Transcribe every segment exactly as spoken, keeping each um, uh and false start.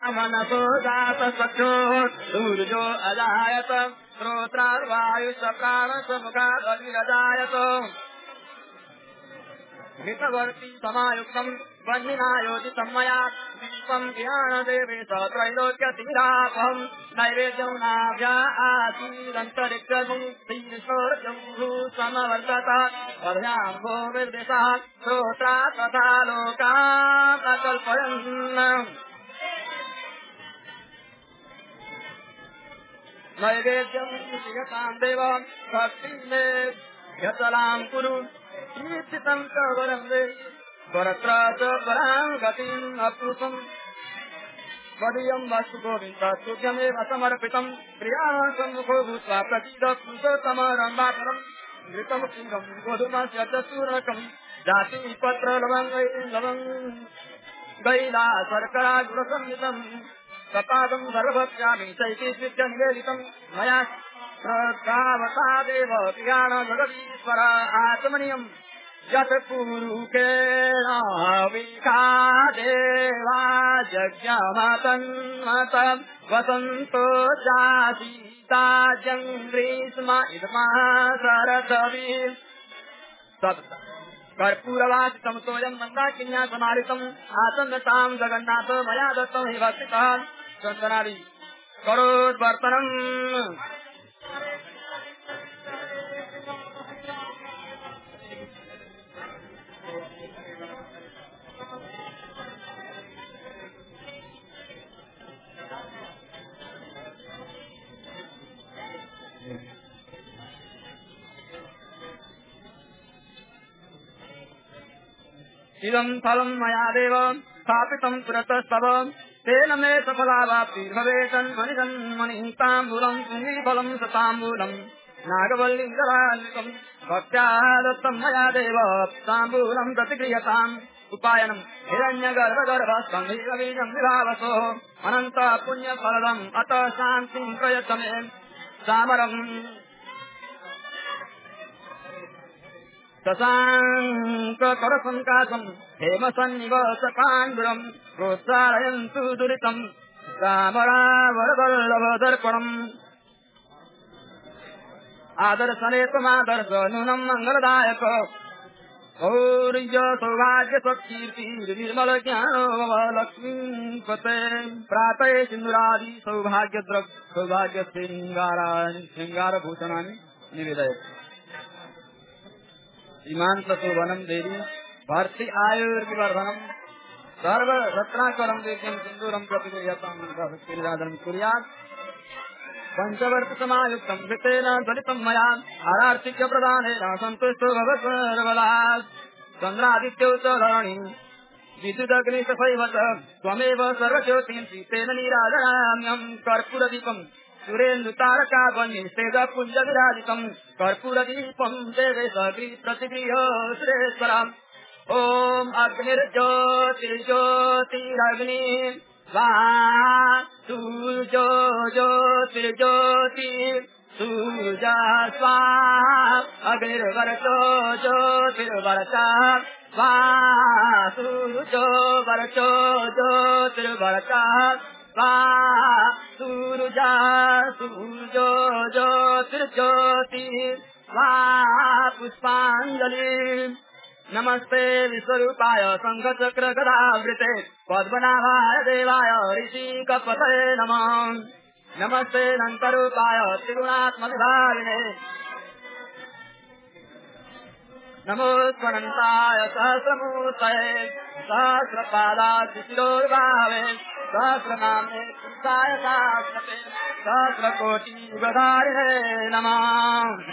मनसो जात सख्यो सूर्यो अजायत श्रोत्रार्वायुष प्राण समुखादजायत हितवर्ती समायुक्तम वह्निनायोजितं मया दीपं ज्ञानदेवे स त्रैलोक्यतीरापहं नैवेद्यं नाभ्या आसीदन्तरिक्षमुक्तिस्वर्गं समवर्तत वर्याम्भो निर्देशः श्रोत्रा तथा लोकान् प्रकल्पयन् नैवेद्यं श्रीयतां देव भक्तिं मे यतलां कुरु ईप्सितं च वरं वे वरत्र च वरां गतिम् अप्रुतं वदीयं वस्तु गोविन्द तुभ्यमेव समर्पितं प्रियाः सम्मुखो भूत्वा प्रसीद पुरुषोत्तमरम्भाकरं घृतं क्षीरं गोधूमस्य च चूर्णकं जातिपत्र लवङ्गै लवङ्गैला शर्करा गुडसंयुतं सपादं सर्वभक्ष्यामि चैतीश्वित्य निवेदितं मया श्रद्धावता देव ज्ञान जगदीश्वर आत्मनियम् यत् पुरुषेण विखादेवा यज्ञमतन्मत वसन्तो जातीता जङ्ग्रीष्म इदमः शरदभिः सप्त कर्पूरवासितं सोऽयं मन्दाकिन्या समारितम् आसन्नतां जगन्नाथ मया दत्तं हि भक्तितः चन्दनादि करोद्वर्तनम् इदं फलं मया देव स्थापितं पुरतस्तव तेन मे सफलावाप्तिर्भवेतन्मनिजन्मनि ताम्बूलं पुण्यफलं सताम्बूलं नागवल्लीधरान्वितं भक्त्या दत्तं मया देव ताम्बूलं प्रतिगृह्यताम् उपायनम् हिरण्यगर्भगर्भस्तम्भीरबीजं विभावसो अनन्त पुण्यफलदम् अत शान्तिं प्रयच्छ मे सामरम् शशाङ्क करसङ्काशम् हेमसन्निवसकाण्डुरम् प्रोत्साहयन्तु दुरितम् रामरावरवल्लभदर्पणम् आदर्शने त्वमादर्श नूनम् मङ्गलदायक और्य सौभाग्य सत्कीर्तिर्निर्मल ज्ञानो लक्ष्मीपते प्रातः सिन्दूरादि सौभाग्य द्रव्य सौभाग्य श्रृंगाराणि श्रृंगारभूषणानि निवेदयति इमान शोभनम देवी भर्ति आयुर्विवर्धनम सर्व रत्नाकरम देव्यम सिंदूरम प्रतिगृह्यतां कुर्यात् पंचवर्ष समायुक्तं वितेन दलितं मया आरार्थिक्य प्रदानेन सन्तुष्टो भवत् सर्वदा चन्द्रादित्यो च धरणि विद्युदग्नि तथैव च त्वमेव सर्वज्योतिंसि तेन नीराजयाम्यहं कर्पूरदीपम् सुरेन्दुतारका वह्निस्तेज पुञ्ज विराजितं कर्पूरदीपं देवे सगृ प्रतिगृह्य सुरेश्वरम् ॐ अग्निर्ज्योतिर्ज्योतिरग्नि स्वाहा सूर्यो ज्योतिर्ज्योति सूर्या स्वाहा अग्निर्वर्चो ज्योतिर्वर्चः स्वाहा सूर्यो वर्चो ज्योतिर्वर्चः स्वाहा सूर्या सूर्यो ज्योतिर्ज्योति स्वाहा पुष्पाञ्जलि नमस्ते विश्वरूपाय शंखचक्र गदावृते पद्मनाभाय देवाय ऋषिकपतये नमः नमस्ते अनन्तरूपाय त्रिगुणात्मविभागिने नमो स्वनन्ताय सहस्रमूर्तये सहस्रपादातिशिरोर्भावे सहस्रनामे पुरुषाय शाश्वते सहस्रकोटियुगधारिणे नमः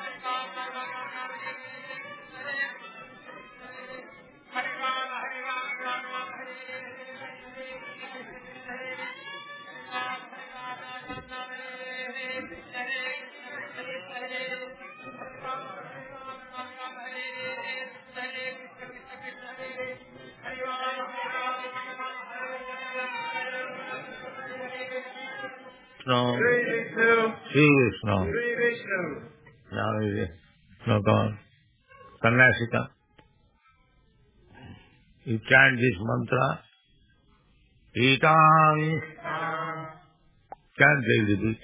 Shri Vishnu. Shri Vishnu. Now is no God. Sannyasika. You chant this mantra Etang. Can they repeat?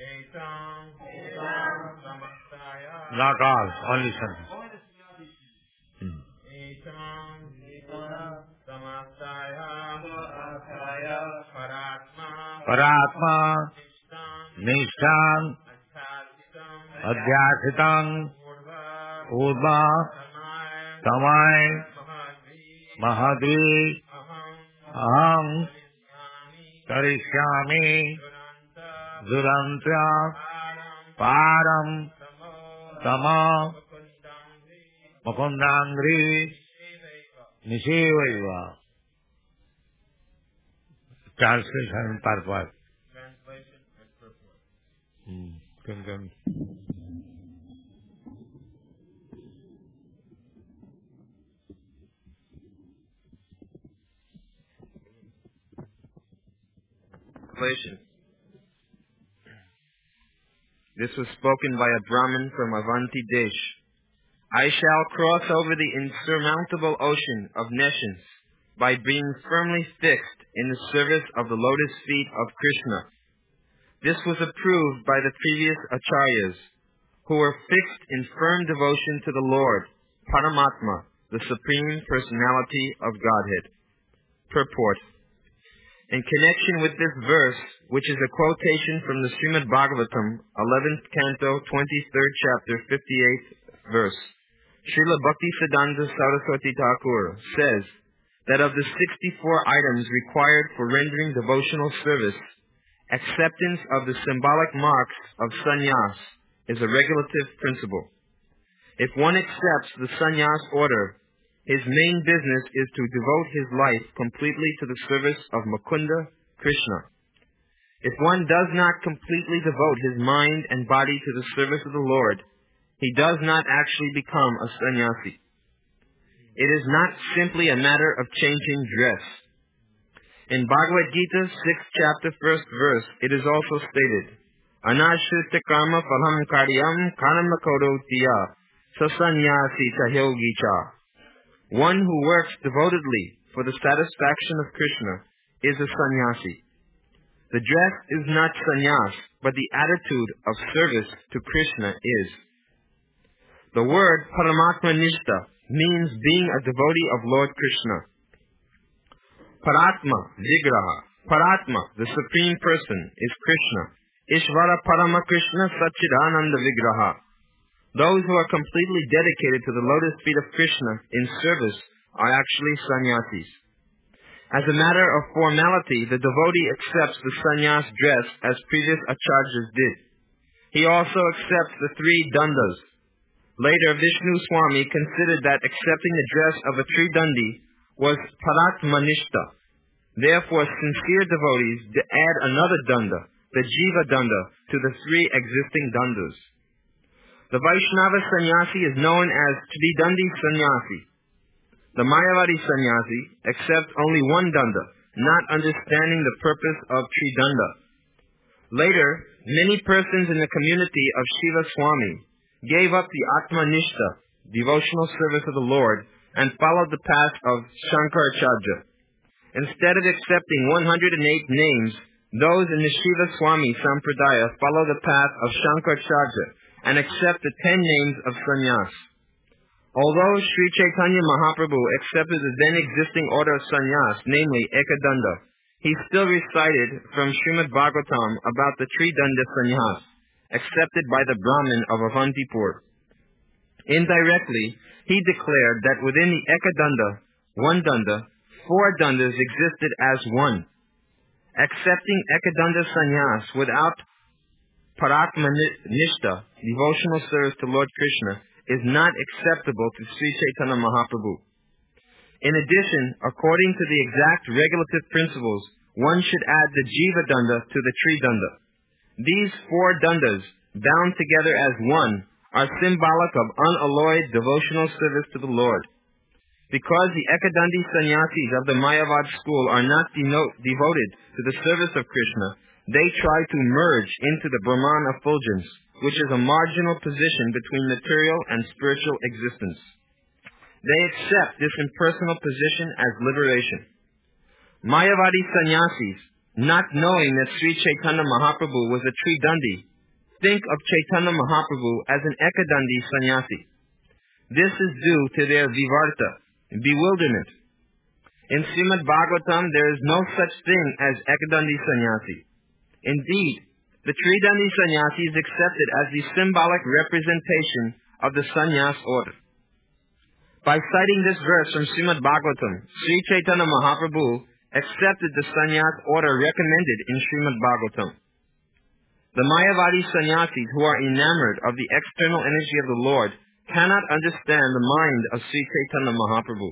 Not all, only some. Hmm. Paratma. Nishtam. Adhyasitam. Urva. Tamai. Mahadvi. Aham. Karishyami. Durantya. Param. Tama. Mukundangri. Nishivaiva. Translation purpose. Hmm. Can, can. Translation. This was spoken by a Brahmin from Avanti Desh. I shall cross over the insurmountable ocean of nations by being firmly fixed in the service of the lotus feet of Krishna. This was approved by the previous acharyas, who were fixed in firm devotion to the Lord, Paramatma, the Supreme Personality of Godhead. Purport. In connection with this verse, which is a quotation from the Srimad Bhagavatam, eleventh canto, twenty-third chapter, fifty-eighth verse, Srila Bhaktisiddhanta Saraswati Thakur says that of the sixty-four items required for rendering devotional service, acceptance of the symbolic marks of sannyas is a regulative principle. If one accepts the sannyas order, his main business is to devote his life completely to the service of Mukunda, Krishna. If one does not completely devote his mind and body to the service of the Lord, he does not actually become a sannyasi. It is not simply a matter of changing dress. In Bhagavad Gita, sixth chapter, first verse, it is also stated, Anashrita karma phalam karyam karma kodotiya sasanyasi chahyogi cha. One who works devotedly for the satisfaction of Krishna is a sannyasi. The dress is not sannyas, but the attitude of service to Krishna is. The word Paramatma Nishta means being a devotee of Lord Krishna. Paratma, Vigraha. Paratma, the Supreme Person, is Krishna. Ishvara Parama Krishna Satchidananda Vigraha. Those who are completely dedicated to the lotus feet of Krishna in service are actually sannyasis. As a matter of formality, the devotee accepts the sannyas dress as previous acharyas did. He also accepts the three dandas. Later, Vishnu Swami considered that accepting the dress of a tridandi was paratmanishta. Therefore, sincere devotees add another danda, the jiva danda, to the three existing dandas. The Vaishnava sannyasi is known as Tridandi sannyasi. The Mayavadi sannyasi accepts only one danda, not understanding the purpose of Tridanda. Later, many persons in the community of Shiva Swami gave up the Atmanishta, devotional service of the Lord, and followed the path of Shankaracharya. Instead of accepting one hundred eight names, those in the Shiva Swami Sampradaya follow the path of Shankaracharya and accept the ten names of sannyas. Although Sri Chaitanya Mahaprabhu accepted the then existing order of sannyas, namely Ekadanda, he still recited from Srimad Bhagavatam about the Tridanda sannyas, accepted by the Brahmin of Avantipur. Indirectly, he declared that within the Ekadanda, one danda, four dandas existed as one. Accepting Ekadanda sannyas without Paratmanishta, devotional service to Lord Krishna, is not acceptable to Sri Chaitanya Mahaprabhu. In addition, according to the exact regulative principles, one should add the Jiva Danda to the Tridanda. These four dandas, bound together as one, are symbolic of unalloyed devotional service to the Lord. Because the Ekadandi sannyasis of the Mayavad school are not deno- devoted to the service of Krishna, they try to merge into the Brahman effulgence, which is a marginal position between material and spiritual existence. They accept this impersonal position as liberation. Mayavadi sannyasis, not knowing that Sri Chaitanya Mahaprabhu was a Tridandi, think of Chaitanya Mahaprabhu as an Ekadandi sannyasi. This is due to their vivarta, bewilderment. In Srimad Bhagavatam, there is no such thing as Ekadandi sannyasi. Indeed, the Tridandi sannyasi is accepted as the symbolic representation of the sannyas order. By citing this verse from Srimad Bhagavatam, Sri Chaitanya Mahaprabhu accepted the sannyas order recommended in Srimad Bhagavatam. The Mayavadi sannyasis who are enamored of the external energy of the Lord cannot understand the mind of Sri Chaitanya Mahaprabhu.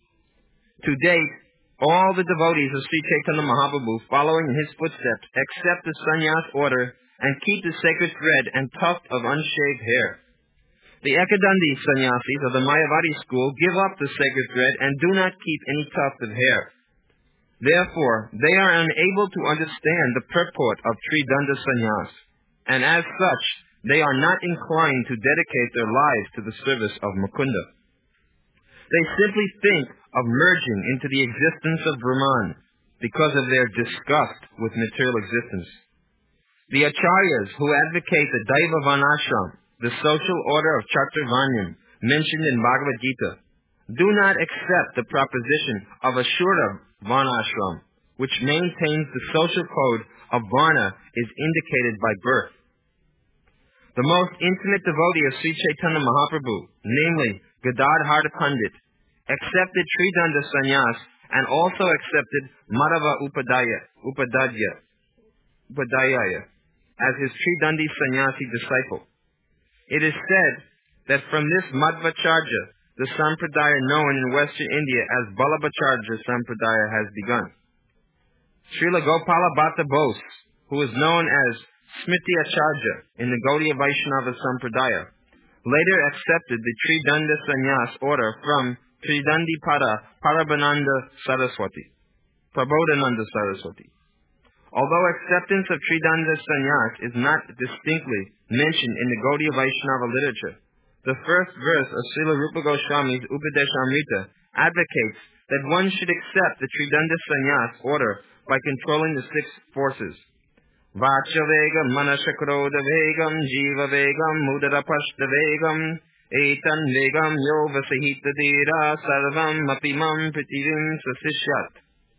To date, all the devotees of Sri Chaitanya Mahaprabhu following in his footsteps accept the sannyas order and keep the sacred thread and tuft of unshaved hair. The Ekadandi sannyasis of the Mayavadi school give up the sacred thread and do not keep any tuft of hair. Therefore, they are unable to understand the purport of Tridanda sannyas, and as such, they are not inclined to dedicate their lives to the service of Mukunda. They simply think of merging into the existence of Brahman because of their disgust with material existence. The Acharyas who advocate the Daiva Varnashram, the social order of Chaturvanyam mentioned in Bhagavad Gita, do not accept the proposition of Ashura Varnashram, which maintains the social code of Varna is indicated by birth. The most intimate devotee of Sri Chaitanya Mahaprabhu, namely Gadadhar Pandit, accepted Tridanda sannyas and also accepted Madhava Upadhyaya, Upadhyaya, Upadhyaya as his Tridandi sannyasi disciple. It is said that from this Madhvacharya, the sampradaya known in Western India as Ballabhacharya sampradaya has begun. Srila Gopala Bhatta Bose, who is known as Smriti Acharya in the Gaudiya Vaishnava sampradaya, later accepted the Tridanda sannyas order from Tridandi Pada Parabananda Saraswati, Prabodhananda Saraswati. Although acceptance of Tridanda sannyas is not distinctly mentioned in the Gaudiya Vaishnava literature, the first verse of Srila Rupa Goswami's Upadeshamrita advocates that one should accept the Tridanda sannyas order by controlling the six forces. Vacha Vegam, Manashakroda Vegam, Jiva Vegam, Mudarapashta Vegam, Etan Vegam, Yova Sahita Dira, Sarvam, Mapimam, Pritivim, Sasishyat.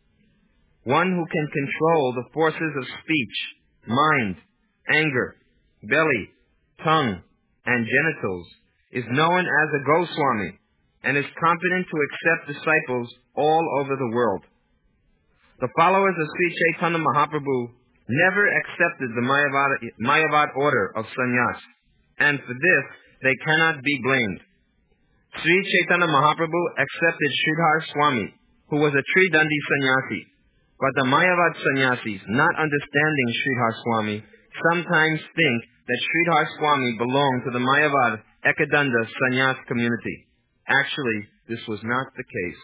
One who can control the forces of speech, mind, anger, belly, tongue, and genitals is known as a Goswami and is competent to accept disciples all over the world. The followers of Sri Chaitanya Mahaprabhu never accepted the Mayavad, Mayavad order of sannyas, and for this they cannot be blamed. Sri Chaitanya Mahaprabhu accepted Sridhar Swami, who was a Tridandi sannyasi, but the Mayavad sannyasis, not understanding Sridhar Swami, sometimes think that Sridhar Swami belonged to the Mayavad Ekadanda sannyas community. Actually, this was not the case.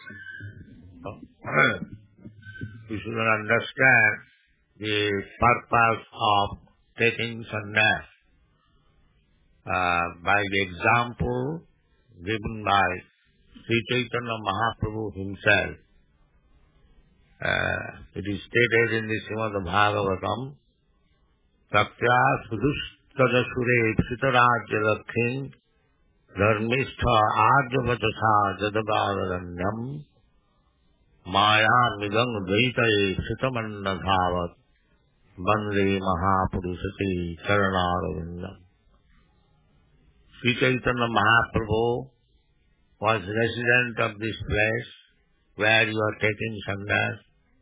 We should understand the purpose of taking sannyas uh, by the example given by Sri Chaitanya Mahaprabhu himself. Uh, it is stated in the Srimad Bhagavatam, Saktya Sudustada Sure Sitarajya Lakhin Dharmistha Ajavajasa Jadagaranyam Maya Midang Dvaitaye Sitamanna Dhavat Bande Mahapurusati Charanaravindam. Sri Chaitanya Mahaprabhu was resident of this place where you are taking sannyas.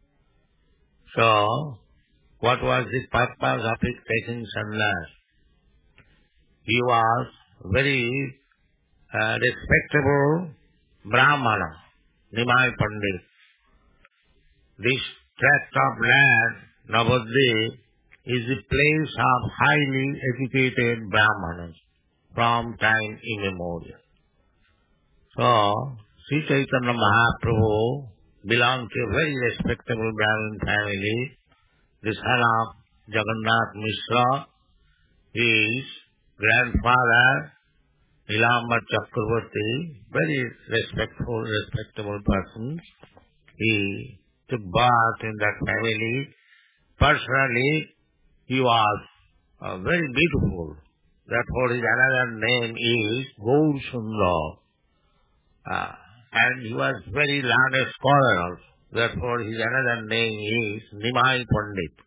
So, what was the purpose of his taking sannyas? He was very uh, respectable Brahmana, Nimai Pandit. This tract of land, Navadvip, is the place of highly educated Brahmanas from time immemorial. So, Sri Chaitanya Mahaprabhu belonged to a very respectable Brahmin family. The son of Jagannath Mishra, his grandfather, Nilamba Chakravarti, very respectful, respectable person. He took birth in that family. Personally, he was uh, very beautiful. Therefore, his another name is Gaur Sundar. Uh, and he was very learned scholar also. Therefore, his another name is Nimai Pandit.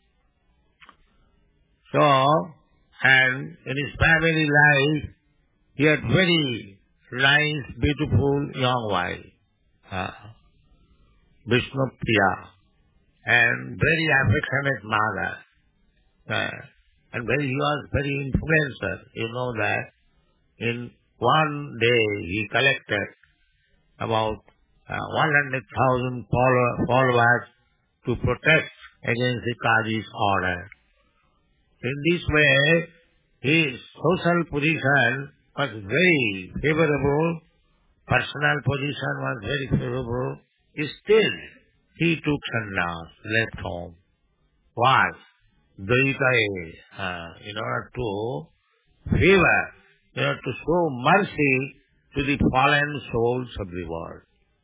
So, and in his family life, he had very nice, beautiful young wife, uh, Vishnu Priya, and very affectionate mother. Uh, and very, he was very influencer. You know that in one day he collected about uh, one hundred thousand follow- followers to protest against the Qazi's order. In this way, his social position was very favorable, personal position was very favorable. Still, he took sannyas, left home. Why? Dvaita, uh, in order to favor, in order to show mercy to the fallen souls of the world.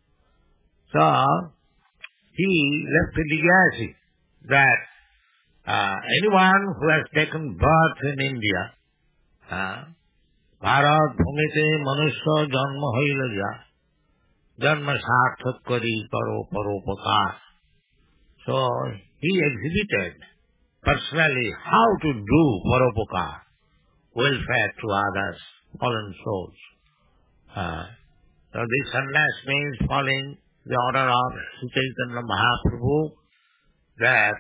So, he left a legacy that uh, anyone who has taken birth in India, uh, Bharat bhumite manusya janma hoila ja, janma sarthak kari karo paropakar. So, he exhibited personally how to do paropakar, welfare to others, fallen souls. Uh, so this sannyas means following the order of Sri Chaitanya Mahaprabhu that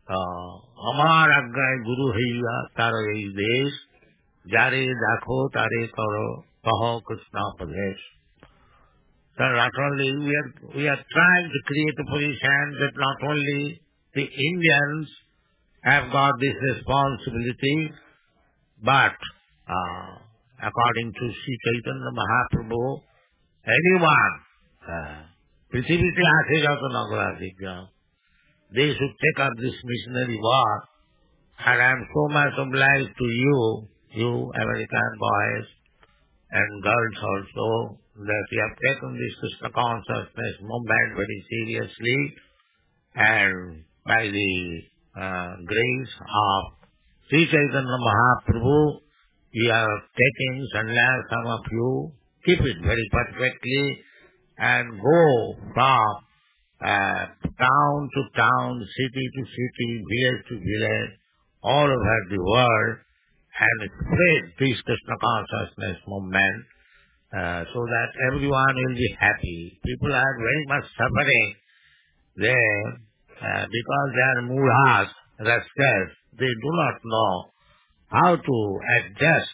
Amar Agay Guru Haiya Tara Ei Desh Jare Dakho Tare Karo Kaho Krishna Padesh. So not only we are, we are trying to create a position that not only the Indians have got this responsibility, but uh, according to Sri Chaitanya Mahaprabhu, anyone, uh, Prithivite Ase Jato Nagaradigya, they should take up this missionary work. And I am so much obliged to you, you American boys and girls also, that you have taken this Krishna consciousness movement very seriously, and by the uh, grace of Sri Chaitanya Mahaprabhu, you are taking sannyas, some of you, keep it very perfectly, and go from uh, town to town, city to city, village to village, all over the world, and spread this Krishna consciousness movement, uh, so that everyone will be happy. People are very much suffering there uh, because they are murhas, rascals. They do not know how to adjust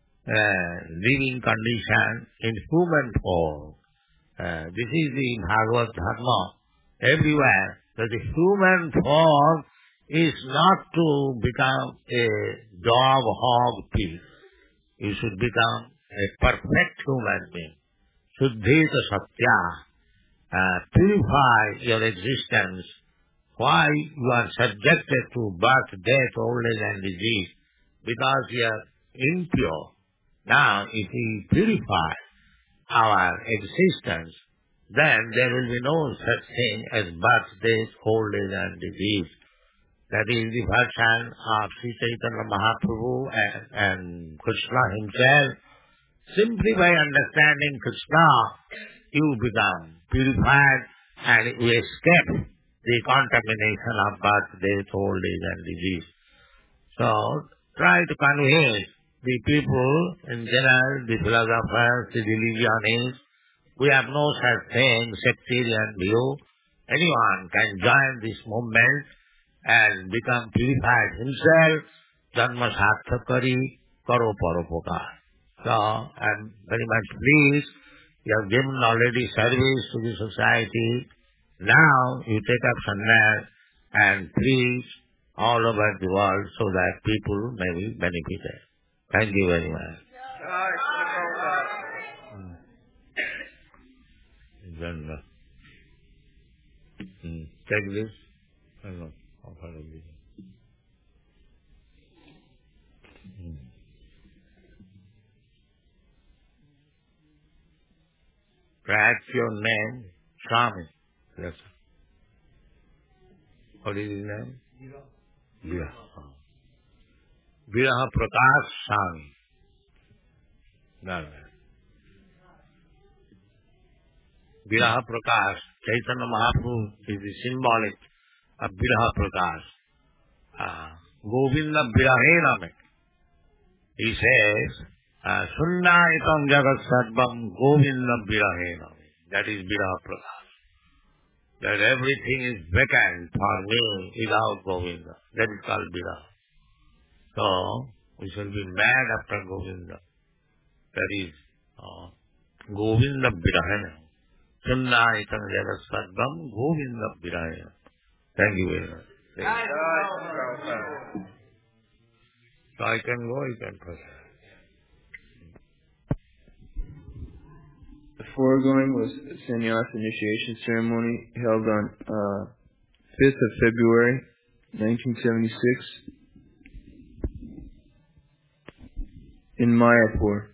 uh, living condition in human form. Uh, this is the Bhagavad Dharma everywhere, that the human form is not to become a dog, hog, pig. You should become a perfect human being. Shuddhita Satya. Uh, purify your existence. Why you are subjected to birth, death, old age and disease? Because you are impure. Now, if we purify our existence, then there will be no such thing as birth, death, old age and disease. That is the version of Sri Chaitanya Mahaprabhu and, and Krishna himself. Simply by understanding Krishna, you become purified and you escape the contamination of birth, death, old age and disease. So, try to convince the people in general, the philosophers, the religionists. We have no such thing, sectarian view. Anyone can join this movement and become purified himself. Janma sarthakari karo paropakar. So, I am very much pleased. You have given already service to the society. Now you take up sannyas and preach all over the world so that people may be benefited. Thank you very much. Then, uh, mm, take this. I don't know. I'll follow this. Mm. Write your name, Swami. Yes. What is his name? Viraha. Viraha Prakash Swami. No, no. Viraha Prakash. Chaitanya Mahaprabhu is the symbolic of Viraha Prakash. Uh, Govinda Virahena. He says, Sunnaitam Jagat Sarvam Govinda Virahena. That is Viraha Prakash. That everything is vacant for me without Govinda. That is called Viraha. So, we shall be mad after Govinda. That is uh, Govinda Virahena. Sunnaitam Jagat Sarvam Govinda Virahena. Thank you very much. Thank you. So I can go, you can proceed. The foregoing was a sannyas initiation ceremony held on uh, fifth of February, nineteen seventy-six in Mayapur.